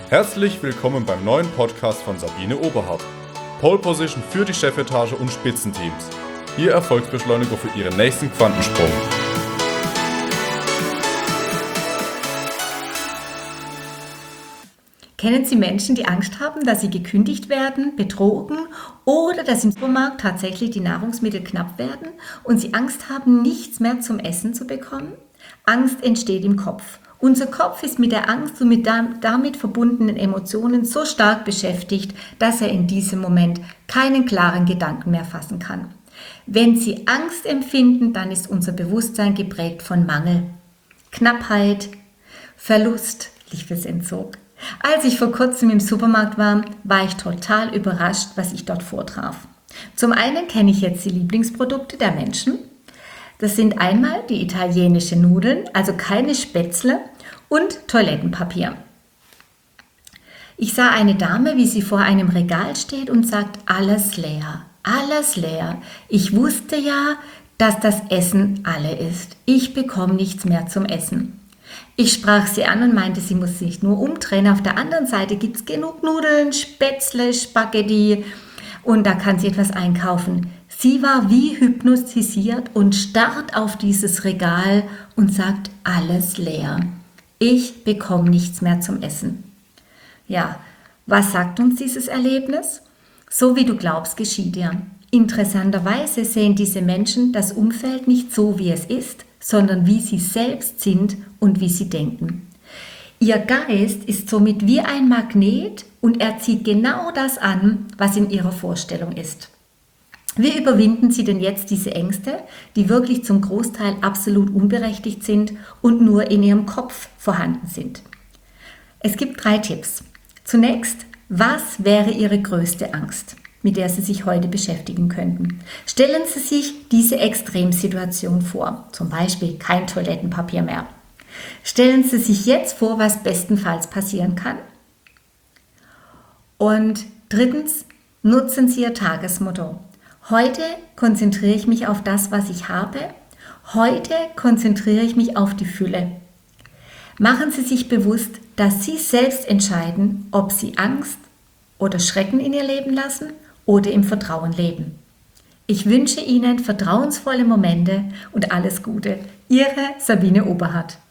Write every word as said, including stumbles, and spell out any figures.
Herzlich willkommen beim neuen Podcast von Sabine Oberhardt. Pole Position für die Chefetage und Spitzenteams. Ihr Erfolgsbeschleuniger für Ihren nächsten Quantensprung. Kennen Sie Menschen, die Angst haben, dass sie gekündigt werden, betrogen oder dass im Supermarkt tatsächlich die Nahrungsmittel knapp werden und sie Angst haben, nichts mehr zum Essen zu bekommen? Angst entsteht im Kopf. Unser Kopf ist mit der Angst und mit damit verbundenen Emotionen so stark beschäftigt, dass er in diesem Moment keinen klaren Gedanken mehr fassen kann. Wenn Sie Angst empfinden, dann ist unser Bewusstsein geprägt von Mangel, Knappheit, Verlust, Liebesentzug. Als ich vor kurzem im Supermarkt war, war ich total überrascht, was ich dort vortraf. Zum einen kenne ich jetzt die Lieblingsprodukte der Menschen. Das sind einmal die italienische Nudeln, also keine Spätzle, und Toilettenpapier. Ich sah eine Dame, wie sie vor einem Regal steht und sagt, alles leer, alles leer. Ich wusste ja, dass das Essen alle ist. Ich bekomme nichts mehr zum Essen. Ich sprach sie an und meinte, sie muss sich nur umdrehen. Auf der anderen Seite gibt es genug Nudeln, Spätzle, Spaghetti und da kann sie etwas einkaufen. Sie war wie hypnotisiert und starrt auf dieses Regal und sagt, alles leer. Ich bekomme nichts mehr zum Essen. Ja, was sagt uns dieses Erlebnis? So wie du glaubst, geschieht dir. Interessanterweise sehen diese Menschen das Umfeld nicht so, wie es ist, sondern wie sie selbst sind und wie sie denken. Ihr Geist ist somit wie ein Magnet und er zieht genau das an, was in ihrer Vorstellung ist. Wie überwinden Sie denn jetzt diese Ängste, die wirklich zum Großteil absolut unberechtigt sind und nur in Ihrem Kopf vorhanden sind? Es gibt drei Tipps. Zunächst, was wäre Ihre größte Angst, mit der Sie sich heute beschäftigen könnten? Stellen Sie sich diese Extremsituation vor, zum Beispiel kein Toilettenpapier mehr. Stellen Sie sich jetzt vor, was bestenfalls passieren kann. Und drittens, nutzen Sie Ihr Tagesmotto. Heute konzentriere ich mich auf das, was ich habe. Heute konzentriere ich mich auf die Fülle. Machen Sie sich bewusst, dass Sie selbst entscheiden, ob Sie Angst oder Schrecken in Ihr Leben lassen oder im Vertrauen leben. Ich wünsche Ihnen vertrauensvolle Momente und alles Gute. Ihre Sabine Oberhardt.